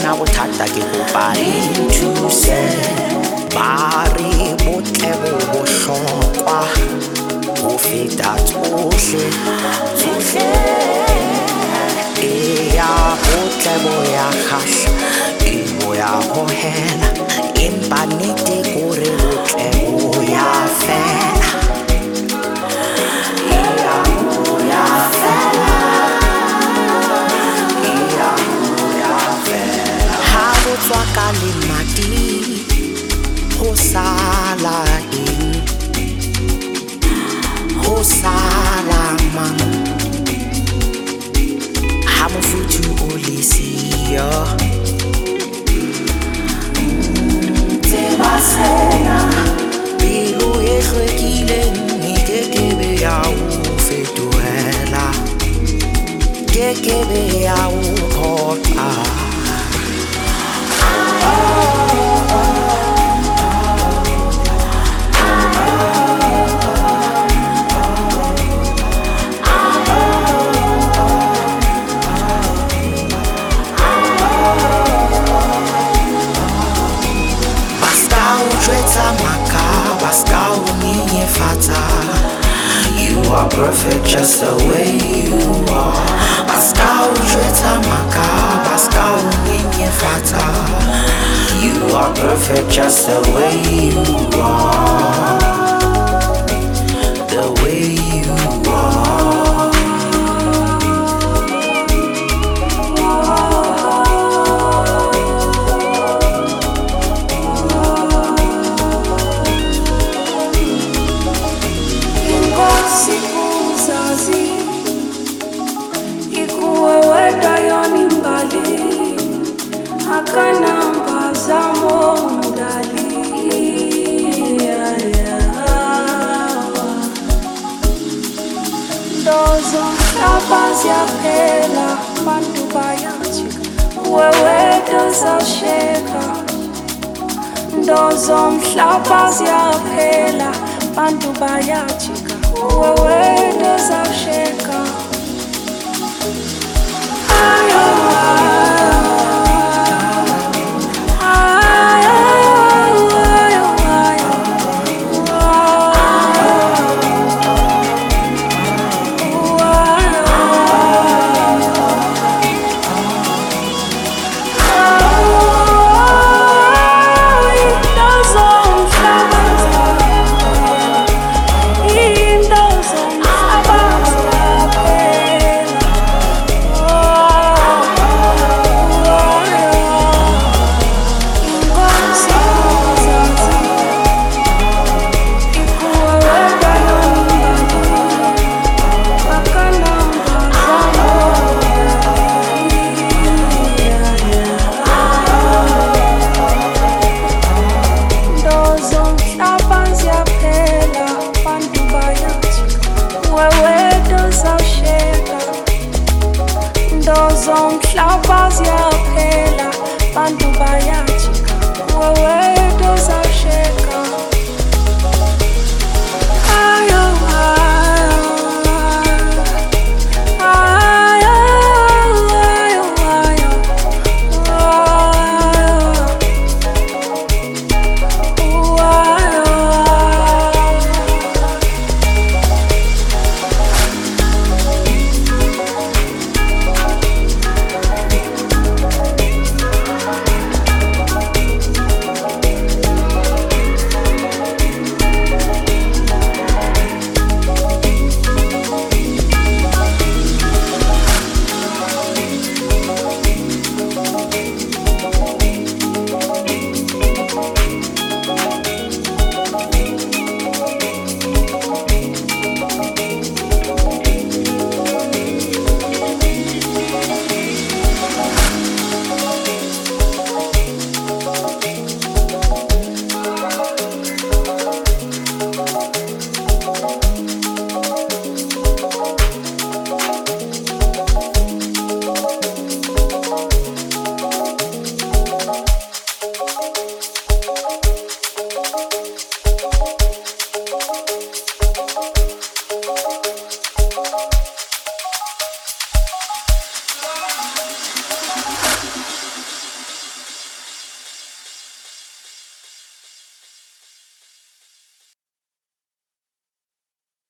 bona bothata ke kopane thuse ba re botle bo bohlokwa ho feta tsohle ya botle bo ya khahla e bo ya hohela empa nnete kore botle bo ya fela Tswaka le mati ho sala eng ho sala mang ha mofuthu o le siyo tseba sena pelo e hlwekileng e kebe ya o fetohela kebe ya o phota You are perfect just the way you are. Pascal Treta Maka, Pascal Fata. You are perfect just the way you are. The way you are. Akanamba zamo ngali Dozo abazia pela bantu bayachika wewe dozo sheka Dozo mhlabazia pela bantu bayachika wewe dozo sheka Dozo mhlaba ziyaphela bantu baya